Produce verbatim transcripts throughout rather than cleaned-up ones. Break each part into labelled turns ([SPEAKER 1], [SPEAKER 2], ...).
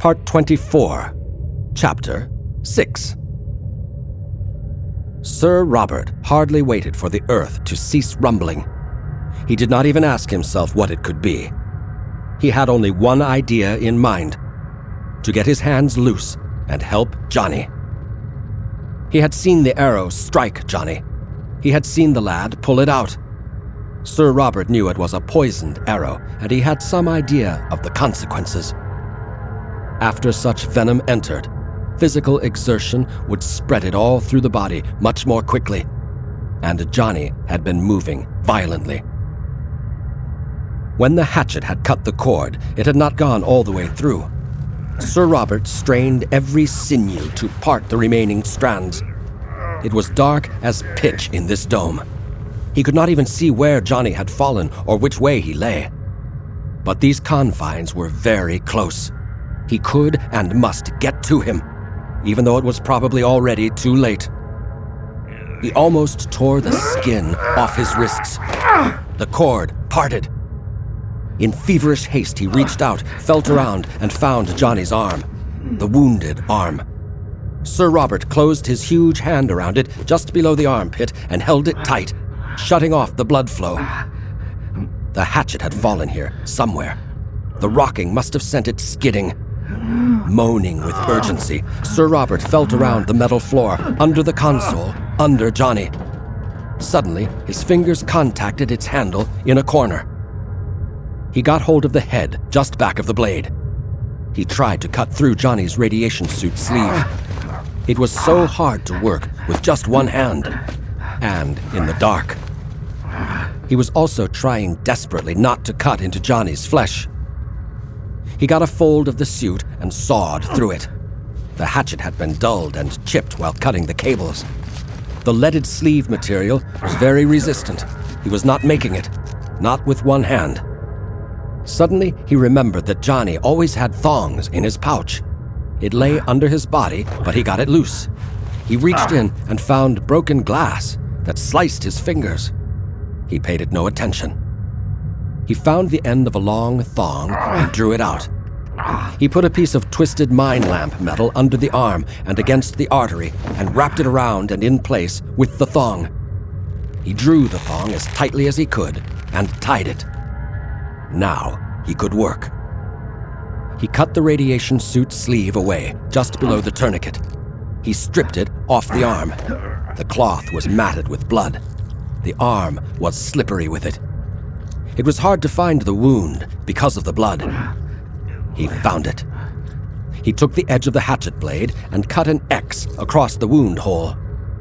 [SPEAKER 1] Part twenty-four, Chapter six. Sir Robert hardly waited for the earth to cease rumbling. He did not even ask himself what it could be. He had only one idea in mind: to get his hands loose and help Johnny. He had seen the arrow strike Johnny. He had seen the lad pull it out. Sir Robert knew it was a poisoned arrow, and he had some idea of the consequences. After such venom entered, physical exertion would spread it all through the body much more quickly, and Johnny had been moving violently. When the hatchet had cut the cord, it had not gone all the way through. Sir Robert strained every sinew to part the remaining strands. It was dark as pitch in this dome. He could not even see where Johnny had fallen or which way he lay. But these confines were very close. He could and must get to him, even though it was probably already too late. He almost tore the skin off his wrists. The cord parted. In feverish haste, he reached out, felt around, and found Johnny's arm, the wounded arm. Sir Robert closed his huge hand around it just below the armpit and held it tight, shutting off the blood flow. The hatchet had fallen here, somewhere. The rocking must have sent it skidding. Moaning with urgency, Sir Robert felt around the metal floor, under the console, under Johnny. Suddenly, his fingers contacted its handle in a corner. He got hold of the head just back of the blade. He tried to cut through Johnny's radiation suit sleeve. It was so hard to work with just one hand, and in the dark. He was also trying desperately not to cut into Johnny's flesh. He got a fold of the suit and sawed through it. The hatchet had been dulled and chipped while cutting the cables. The leaded sleeve material was very resistant. He was not making it, not with one hand. Suddenly, he remembered that Johnny always had thongs in his pouch. It lay under his body, but he got it loose. He reached in and found broken glass that sliced his fingers. He paid it no attention. He found the end of a long thong and drew it out. He put a piece of twisted mine lamp metal under the arm and against the artery and wrapped it around and in place with the thong. He drew the thong as tightly as he could and tied it. Now he could work. He cut the radiation suit sleeve away, just below the tourniquet. He stripped it off the arm. The cloth was matted with blood. The arm was slippery with it. It was hard to find the wound because of the blood. He found it. He took the edge of the hatchet blade and cut an X across the wound hole.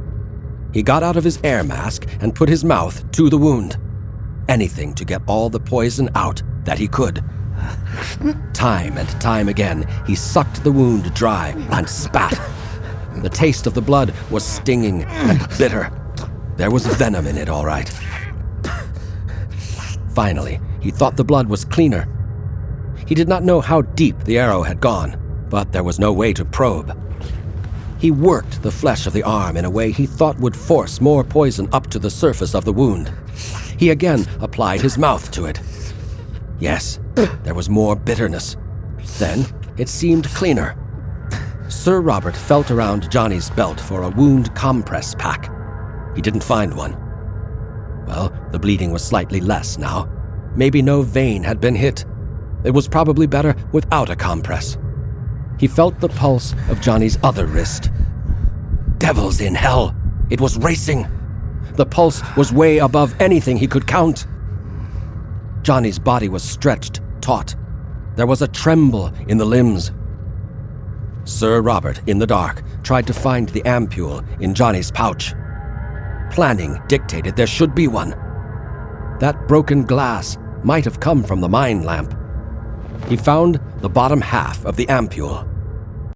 [SPEAKER 1] He got out of his air mask and put his mouth to the wound. Anything to get all the poison out that he could. Time and time again, he sucked the wound dry and spat. The taste of the blood was stinging and bitter. There was venom in it, all right. Finally, he thought the blood was cleaner. He did not know how deep the arrow had gone, but there was no way to probe. He worked the flesh of the arm in a way he thought would force more poison up to the surface of the wound. He again applied his mouth to it. Yes, there was more bitterness. Then it seemed cleaner. Sir Robert felt around Johnny's belt for a wound compress pack. He didn't find one. Well, the bleeding was slightly less now. Maybe no vein had been hit. It was probably better without a compress. He felt the pulse of Johnny's other wrist. Devils in hell! It was racing! The pulse was way above anything he could count. Johnny's body was stretched, taut. There was a tremble in the limbs. Sir Robert, in the dark, tried to find the ampule in Johnny's pouch. Planning dictated there should be one. That broken glass might have come from the mine lamp. He found the bottom half of the ampule.